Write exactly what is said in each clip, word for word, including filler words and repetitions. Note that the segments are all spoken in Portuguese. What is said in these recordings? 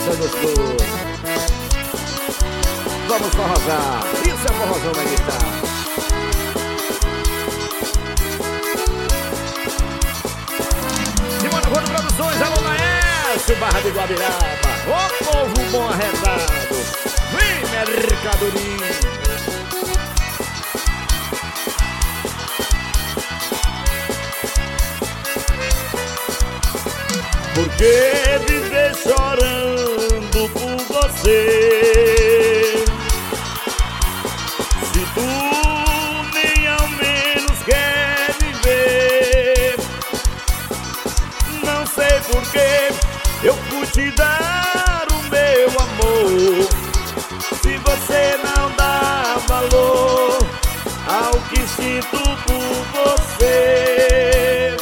isso é gostoso. Vamos forrosar. Isso é forrozão na guitarra. Simone Rodo Produções, alô Laércio, Barra de Guabiraba. Ô povo bom arretado. Vem, mercadoria. Por que viver chorando por você? Se tu nem ao menos quer viver. Não sei por que eu fui te dar o meu amor, se você não dá valor ao que sinto por você.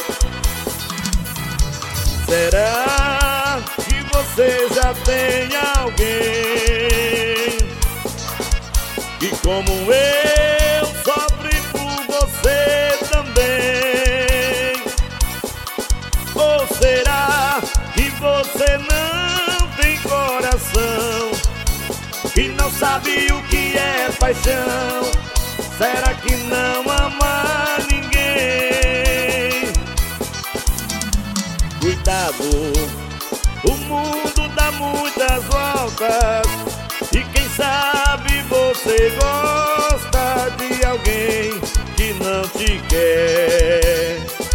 Será que você já tem alguém que, como eu, sofre por você também? Ou será que você não tem coração, que não sabe o que é paixão? Será que não ama ninguém? Cuidado, o mundo dá muitas voltas, e quem sabe você gosta de alguém que não te quer.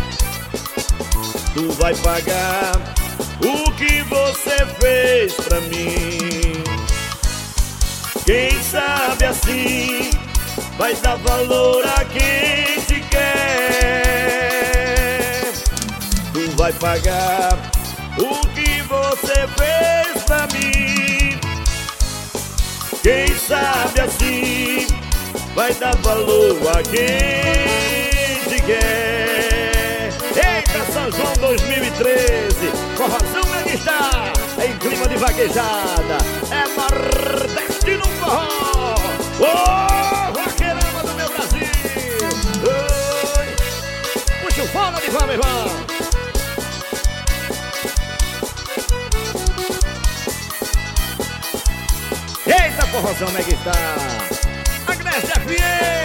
Tu vai pagar o que você fez pra mim. Quem sabe assim vai dar valor a quem te quer. Tu vai pagar o que você fez pra mim. Quem sabe assim vai dar valor a quem te quer. Eita, São João dois mil e treze, forrozão é que está em clima de vaquejada. É nordestino forró. Ô, vaqueirama do meu Brasil. Oi. Puxa o fone de vamos, irmão. Eita, forrozão é que está. A Grécia F M.